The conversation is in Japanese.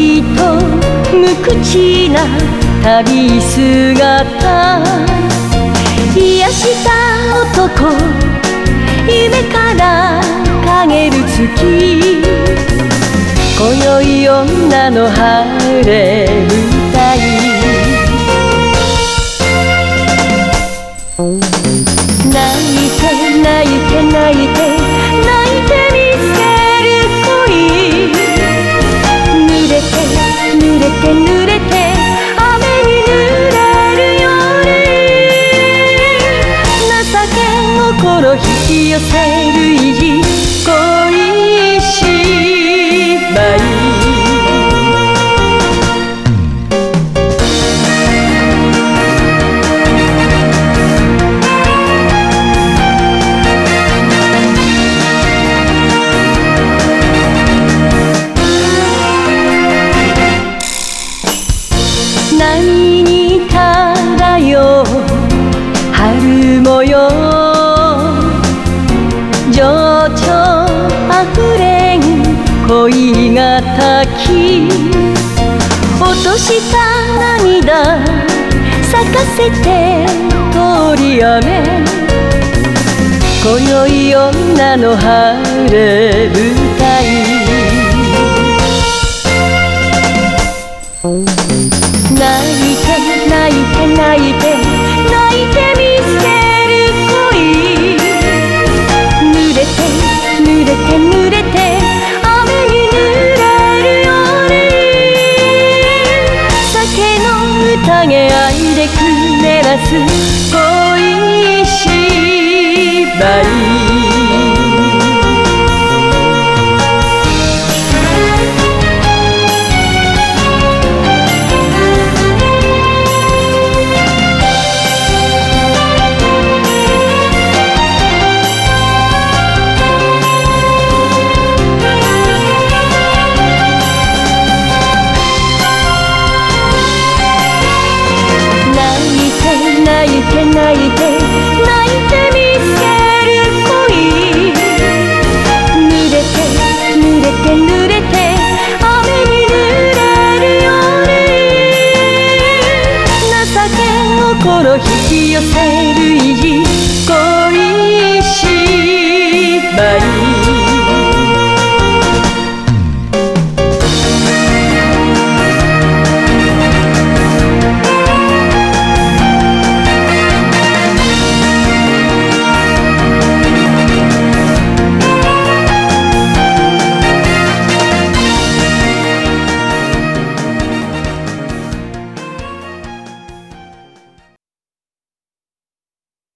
恋と無口な旅姿、癒した男、夢から陰る月、今宵女の晴れ歌い。泣いて泣いて泣いて泣いてみせる恋、濡れて濡れて濡れて雨に濡れるように、情け心引き寄せる意地恋芝居。波に漂う春模様、情緒あふれん恋が滝、落とした涙咲かせて通り雨、今宵女の晴れ舞台。泣いて泣いて泣いて泣いてみせる恋、濡れて濡れて濡れて雨に濡れるように、酒の宴愛でくねらす恋芝居。泣いて泣いて泣いてみせる恋、濡れて濡れて濡れて雨に濡れるように、情け心引き寄せる意地